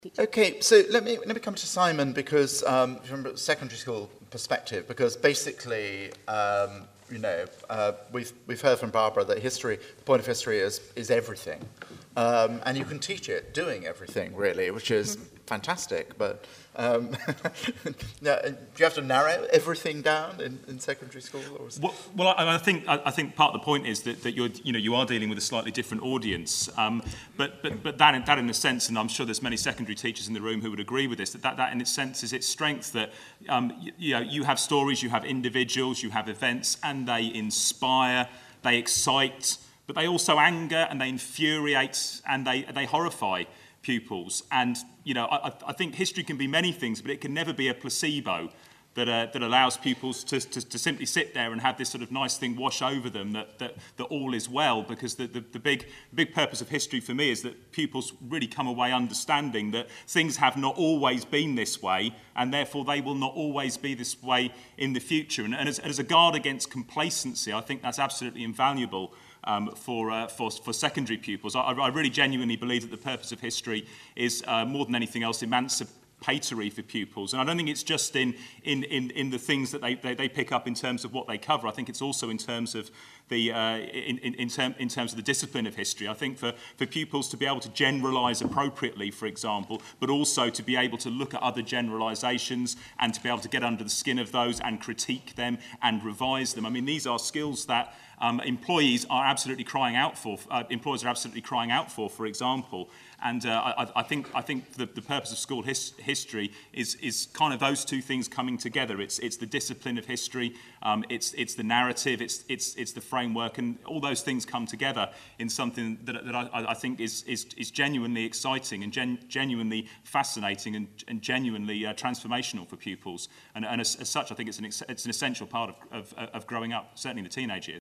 Okay, so let me come to Simon because from a secondary school perspective, because basically, we've heard from Barbara that history, the point of history is everything, and you can teach it doing everything really, which is fantastic. But do you have to narrow everything down in secondary school? Or well, I think part of the point is that you are dealing with a slightly different audience, but that in a sense, and I'm sure there's many secondary teachers in the room who would agree with this, that in its sense is its strength, that you have stories, you have individuals, you have events, and they inspire, they excite, but they also anger and they infuriate and they horrify pupils. And I think history can be many things, but it can never be a placebo that allows pupils to simply sit there and have this sort of nice thing wash over them that all is well, because the big purpose of history for me is that pupils really come away understanding that things have not always been this way, and therefore they will not always be this way in the future. And as a guard against complacency, I think that's absolutely invaluable for secondary pupils. I really genuinely believe that the purpose of history is more than anything else emancipatory for pupils, and I don't think it's just in the things that they pick up in terms of what they cover. I think it's also in terms of the in terms of the discipline of history. I think for pupils to be able to generalise appropriately, for example, but also to be able to look at other generalisations and to be able to get under the skin of those and critique them and revise them. I mean, these are skills that employers are absolutely crying out for. For example, and I think the purpose of school history is kind of those two things coming together. It's the discipline of history, it's the narrative, it's the framework, and all those things come together in something that I think is genuinely exciting and genuinely fascinating and genuinely transformational for pupils. And as such, I think it's an essential part of growing up, certainly in the teenage years.